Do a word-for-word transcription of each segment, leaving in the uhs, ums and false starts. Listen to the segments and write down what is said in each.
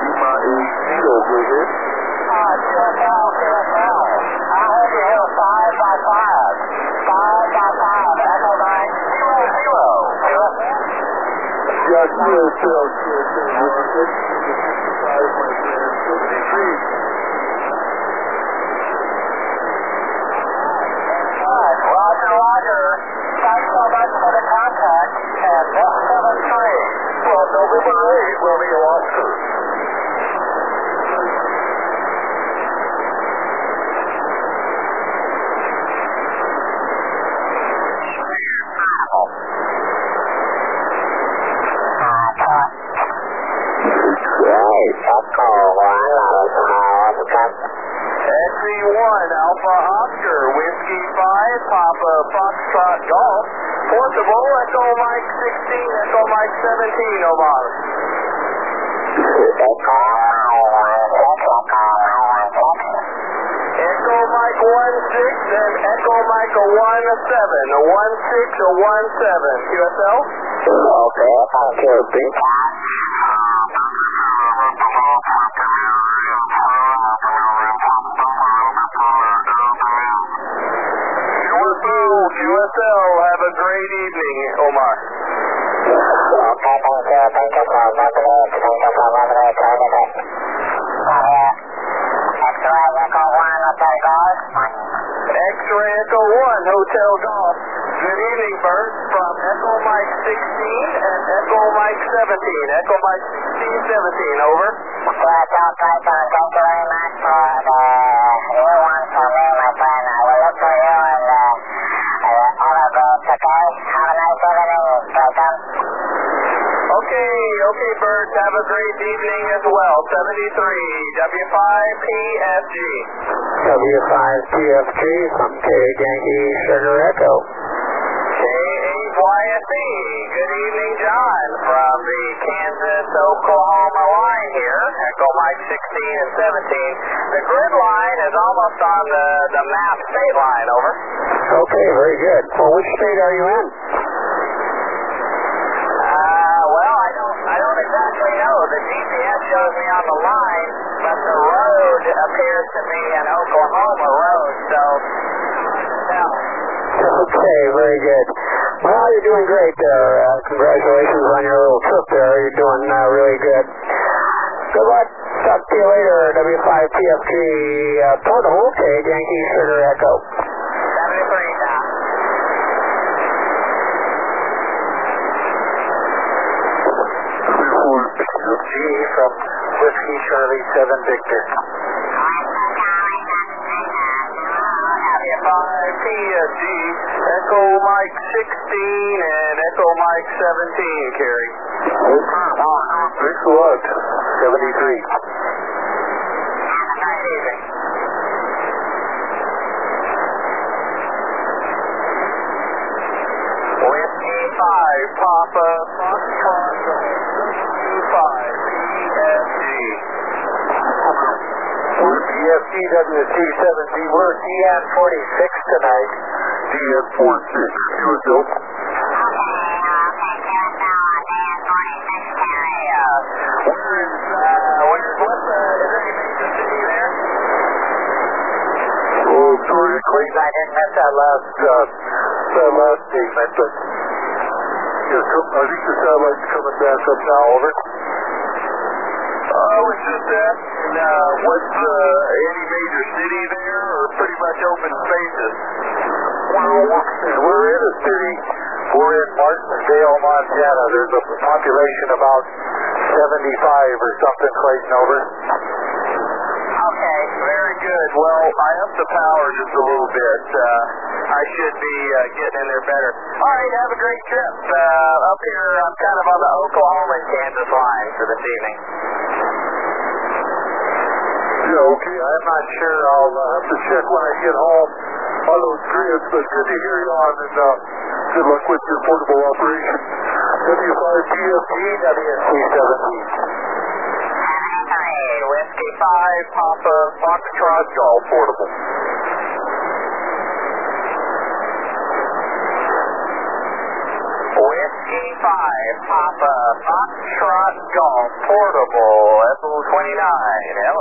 Lima eight zero, go ahead. Uh, Q S L, Q S L. I hope you hear five by five. five by five, Echo nine zero zero. Q S L? Yeah, Q S L, Q S L, one six, fifty-five, my friend, seventy-three. Roger, Roger. Thanks so much for the contact. And one seven three. Well, November eight, Romeo Oscar. X E one, Alpha Oscar, Whiskey five, Papa Foxtrot Golf, Portable, Echo Mike sixteen, Echo Mike seventeen, Omar. Echo Mike one six and Echo Mike one seven, a one six, a one seven, Q S L? Okay, thank you, Pete. Q S L, have a great evening, Omar. Okay, thank you, thank you for moderating, thank you for moderating. X-Ray Echo one, Hotel Golf. X-Ray Echo one, Hotel Golf. Good evening, Bert, from Echo Mike sixteen and Echo Mike seventeen. Echo Mike sixteen, seventeen, over. Well, Hotel Python, thank you very much for the new one for me, my friend. I will look for you and uh, uh, all of those, okay? Have a nice evening, Python. Okay, okay, Bert, have a great evening as well. seventy-three, W five P F G. W five P F G from K Yankee Sugar Echo. K eight Y S E. Good evening, John, from the Kansas, Oklahoma line here. Echo Mike sixteen and seventeen. The grid line is almost on the, the map state line, over. Okay, very good. Well, which state are you in? Uh, well, I don't, I don't exactly know. The G P S shows me on the line, but the road appears to be an Oklahoma road, so no. Okay, very good. Well, you're doing great there. Uh, congratulations on your little trip there. You're doing uh, really good. Good luck. Talk to you later, W five P F G uh, Portable, K Yankee Sugar Echo. seventy-three now. G from Whiskey Charlie seven Victor. W five P F G, Echo Mike sixteen and Echo Mike seventeen, Kerry. Thanks a lot. seventy-three. Whiskey five, Papa Foxtrot five, P F G. We're P F G W C seventeen. We're D N forty-six tonight. D N forty-six. Q S L. Oh, sorry, Clayton, I didn't miss that last, uh, that last statement, but yeah, come, I think the satellite's coming back up now, over. Uh, I was just asking, uh, what's, uh, any major city there, or pretty much open spaces? Well, we're in a city, we're in Martinsdale, Montana. There's a population about seventy-five or something, Clayton, over. Okay, very good. Well, I upped the power just a little bit. Uh, I should be uh, getting in there better. All right, have a great trip. Uh, up here, I'm kind of on the Oklahoma and Kansas line for this evening. Yeah, okay, I'm not sure. I'll uh, have to check when I get home on those grids, but good to hear you on, and uh, good luck with your portable operation. W five P F G, W C seventeen. Whiskey five, Papa Foxtrot Golf, portable. Whiskey Whiskey five, Papa, Foxtrot Golf, Portable, F O twenty-nine, hello.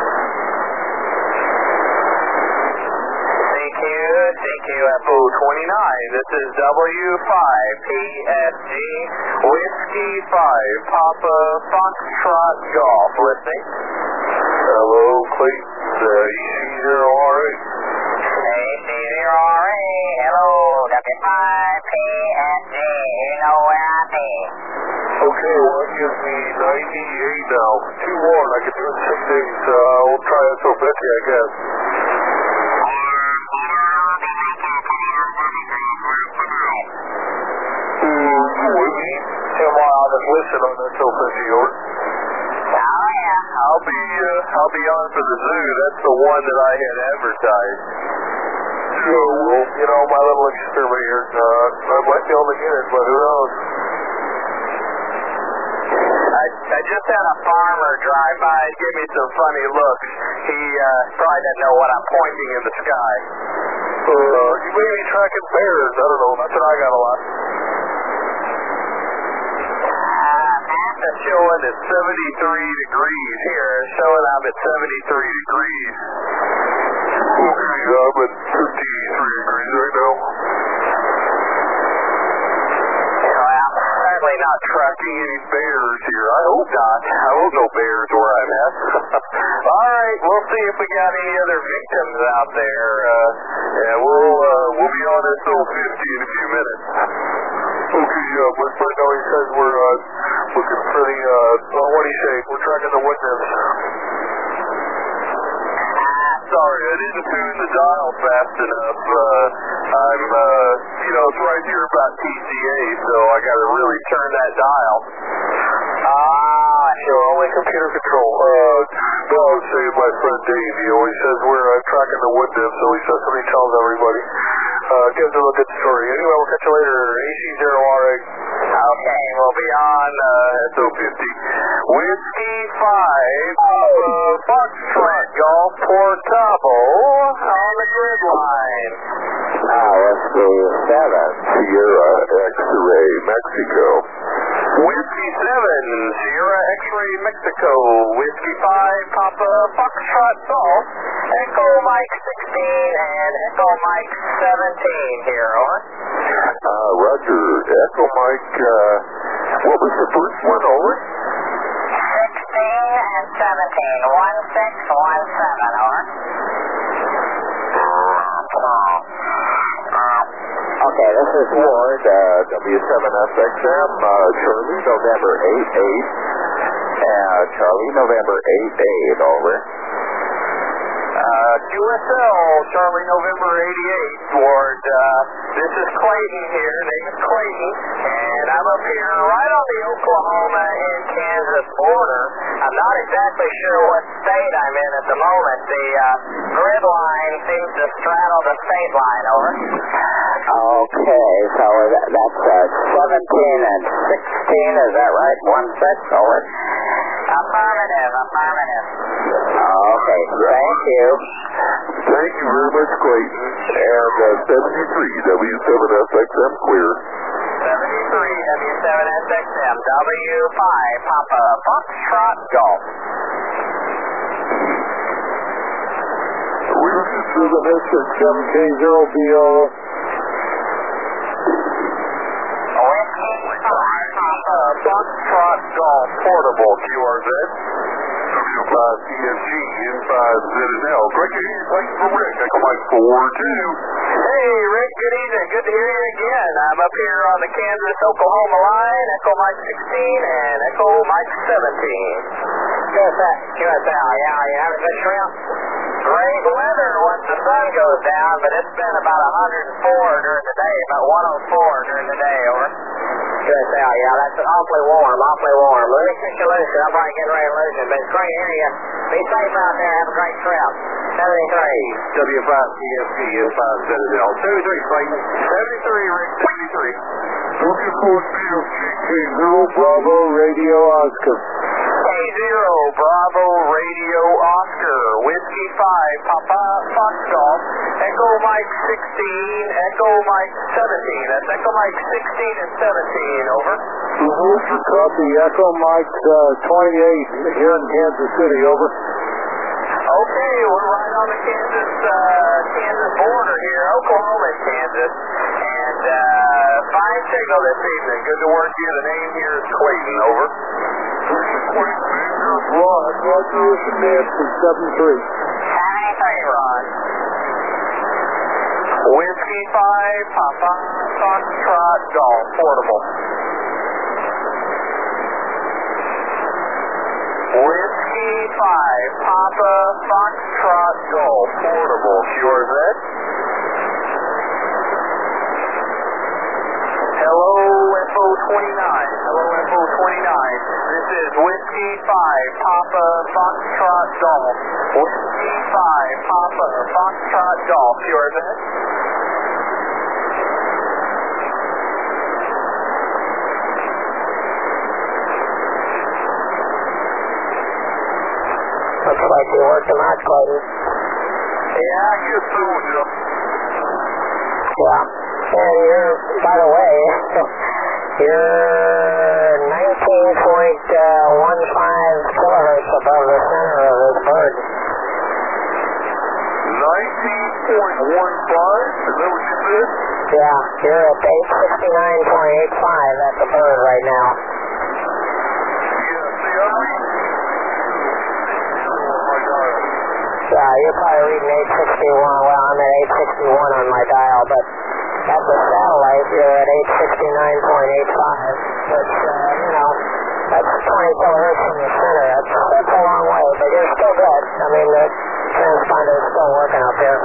C Q, C Q F O twenty-nine, this is W five P S G, Whiskey five, Papa, Foxtrot Golf, listening. Hello, Clayton, uh, E C zero R A. A C zero R A, hello, W five P S G, you know where I be. Okay, well, that gives me ninety-eight now. two one, I can do it in six days. Uh, we'll try S O fifty, I guess. Tim, I'll just listen on S O fifty, over. Oh, yeah. I'll be, uh, I'll be on for the zoo. That's the one that I had advertised. So, well, you know, my little experiment here, uh, I might be able to get it, but who knows? I, I just had a farmer drive by and give me some funny looks. He uh, probably doesn't know what I'm pointing in the sky. Uh, you may be tracking bears. I don't know. That's what I got a lot. It's showing at seventy-three degrees here. It's showing I'm at seventy-three degrees. Okay, I'm at fifty-three degrees right now. Well, certainly not tracking any bears here. I hope not. I hope no bears where I'm at. All right, we'll see if we got any other victims out there. Uh, yeah, we'll, uh, we'll be on S O fifty in a few minutes. Okay, uh, let's find out. He says we're, uh, looking for the, uh, well, what do you say? We're tracking the witness. Sorry, I didn't tune the dial fast enough. Uh, I'm, uh, you know, it's right here about T C A, so I gotta really turn that dial. Ah, sure, only computer control. Uh, no, I was saying my friend Dave, he always says we're uh, tracking the witness, so he says something he tells everybody. Uh, gives them a good story. Anyway, we'll catch you later. A C zero R A. Okay, we'll be on uh, S O fifty. Whiskey five, uh, Foxtrot Golf, Portable, on the grid line. Ah, Whiskey seven. Sierra X-Ray, Mexico. Whiskey seven, Sierra X-Ray, Mexico. Whiskey five, Papa, Foxtrot Golf, Echo Mike sixteen, and Echo Mike seventeen here, over. Uh, Roger, Echo Mike, uh, what was the first one, over? sixteen and seventeen, one six one seven, over. Okay, this is Ward, uh, W seven S X M, uh, Charlie, November eight eight, uh, Charlie, November eight eight, over. Uh, Q S L, Charlie, November eighty-eight, Ward, uh, this is Clayton here, name is Clayton, and I'm up here right on the Oklahoma and Kansas border. I'm not exactly sure what state I'm in at the moment. The, uh, grid line seems to straddle the state line, over. Okay, so that, that's uh, seventeen and sixteen, is that right? One six, over. Affirmative, affirmative. Okay, thank you. Thank you very much, Clayton. And uh, seventy-three, W seven S X M, clear. seventy-three, W seven S X M, W five, Papa, Foxtrot Golf. We received through the district seven K zero B O. Whiskey five, Papa, Foxtrot Golf, Portable, Q R Z. W five P S G, N five Z N L. Great to hear you, Clayton from Rick. Echo Mike four two. Hey, Rick, good evening. Good to hear you again. I'm up here on the Kansas-Oklahoma line, Echo Mike sixteen and Echo Mike seventeen. Q S L, Q S L, yeah, you having a good trip? Great weather once the sun goes down, but it's been about one hundred four during the day, about one oh four during the day, over. Q S L, yeah, that's awfully warm, awfully warm. Let me kick you loose, I'm probably getting ready to lose it, but it's great to hear you. Be safe out there, have a great trip. seventy-three. W five P S G, N five Z N L. seventy-three, Clayton. seventy-three, Rick, seventy-three. W four P S G, K zero Bravo, Radio Oscar. K zero, Bravo, Radio, Oscar, Whiskey Whiskey five, Papa Fox Golf, Echo Mike sixteen, Echo Mike seventeen. That's Echo Mike sixteen and seventeen, over. Booster copy, Echo Mike uh, twenty-eight here in Kansas City, over. Okay, we're right on the Kansas uh, Kansas border here, Oklahoma and Kansas. And uh, fine signal this evening. Good to work here. The name here is Clayton, over. Ron, Roger Ocean Nancy, seven three. Hey, Ron. Whiskey five, Papa Foxtrot Golf, portable. Whiskey five, Papa Foxtrot Golf, portable. Yours, Ed? Hello, F O twenty-nine. Hello, F O twenty-nine. This is Whiskey five, Papa Foxtrot Golf. Whiskey five, Papa Foxtrot Golf. Yours, Ed? Looks like you worked them out, Clayton. Yeah, I guess so, Jeff. Yeah. And you're, by the way, you're nineteen point one five kilohertz above the center of this bird. nineteen point one five, is that what you said? Yeah, you're at eight sixty-nine point eight five at the bird right now. Yeah, see, I'm reading. Oh my God. Yeah, you're probably reading eight sixty-one. Well, I'm at eight sixty-one on my dial, but at the satellite, you're at eight sixty-nine point eight five, which, uh, you know, that's twenty kilohertz from the center. That's, that's a long way, but you're still good. I mean, the transponder is still working up here.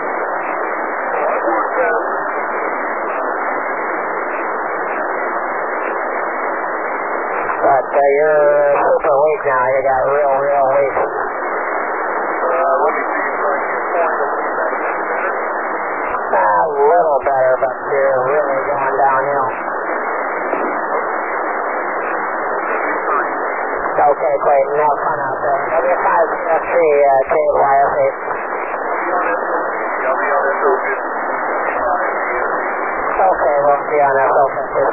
But uh, you're super weak now. You got real, real weak. Uh, let me see if I can find a A little better, but you're really going downhill. Okay, Clayton, have fun out there. W five P F three, uh, K Y F eight. Okay, we'll see on that open too.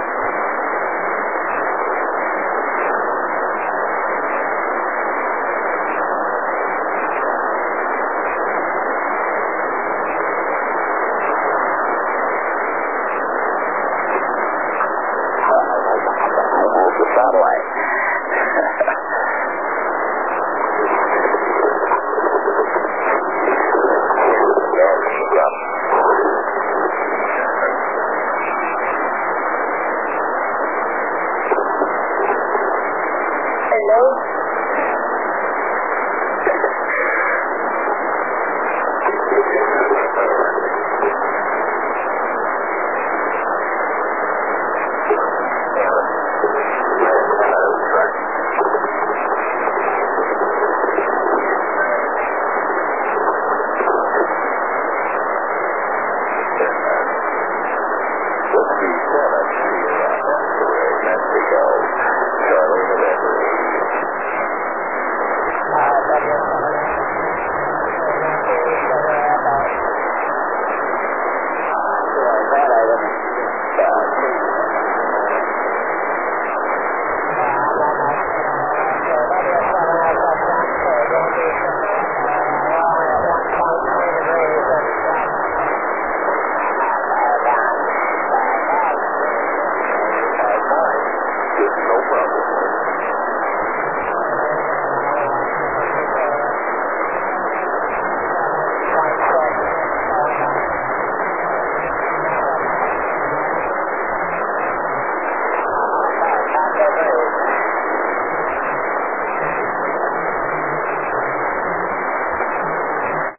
Uh, W seven.